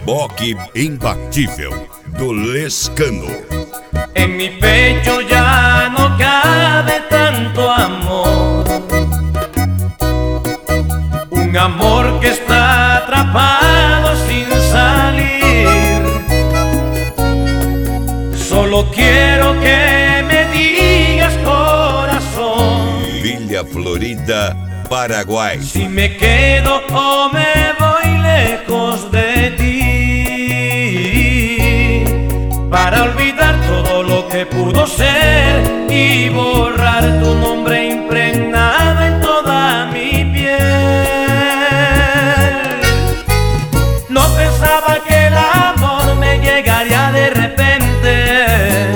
reboque imbatível do Lescano. En mi pecho ya no cabe tanto amor, un amor que está atrapado sin salir. Solo quiero que me digas, corazón, Villa Florida, Paraguay. si me quedo o me voy lejos de ti, para olvidar todo lo que pudo ser y borrar tu nombre impregnado en toda mi piel. No pensaba que el amor me llegaría de repente.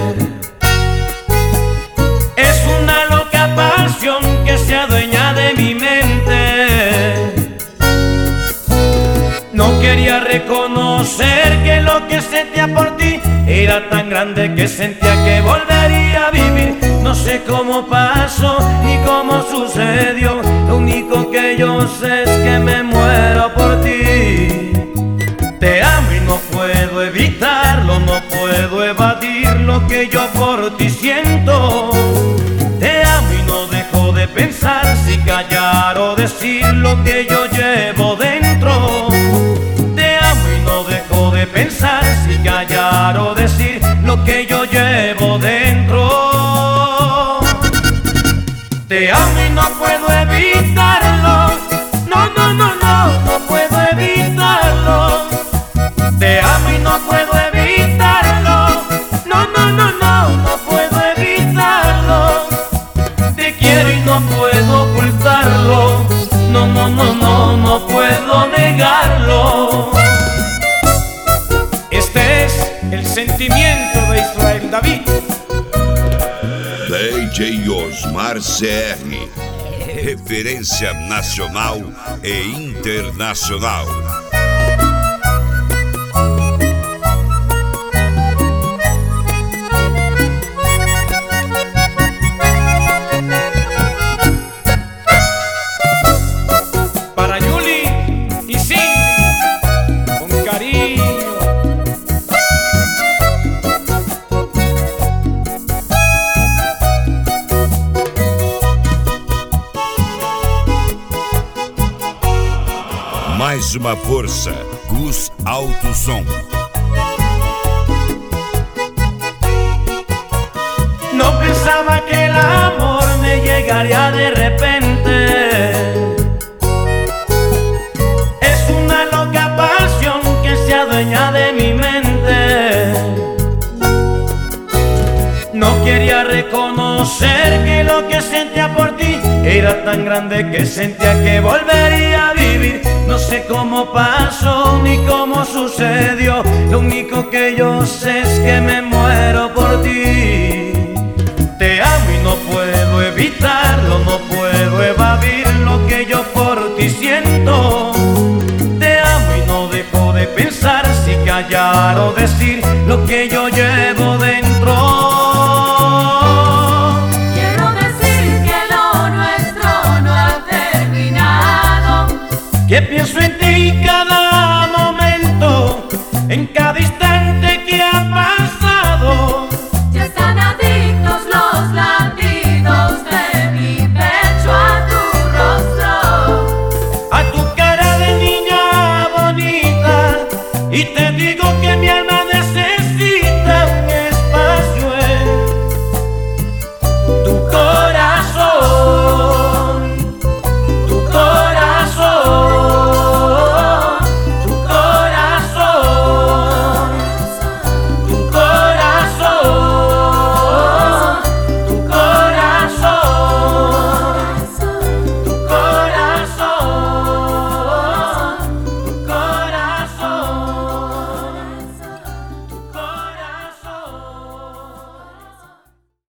Es una loca pasión que se adueña de mi mente. No quería reconocer que lo que sentía por ti era tan grande que sentía que volvería a vivir. No sé cómo pasó ni cómo sucedió, lo único que yo sé es que me muero por ti. Te amo y no puedo evitarlo, no puedo evadir lo que yo por ti siento. Te amo y no dejo de pensar si callar o decir lo que yo llevo dentro. Te amo y no dejo de pensar si callar o decir lo que yo llevo dentro. Te amo y no puedo evitarlo, no, no, no, no, no puedo evitarlo. Te amo y no puedo evitarlo, no, no, no, no, no puedo evitarlo. Te quiero y no puedo ocultarlo, no, no, no, no, no puedo negarlo. Este es el sentimiento de Israel David. DJ Osmar CR, referência nacional e internacional. Para Yuli y Cindy, con cariño. Mais uma força, Gus Alto Som. No pensaba que el amor me llegaría de repente. Es una loca pasión que se adueña de mi mente. No quería reconocer que lo que sentía por ti era tan grande que sentía que volvería a vivir. No sé cómo pasó ni cómo sucedió, lo único que yo sé es que me muero por ti. Te amo y no puedo evitarlo, no puedo evadir lo que yo por ti siento. Te amo y no dejo de pensar si callar o decir lo que yo llevo dentro. Quiero decir que lo nuestro no ha terminado, Que pienso en ti cada momento, en cada instante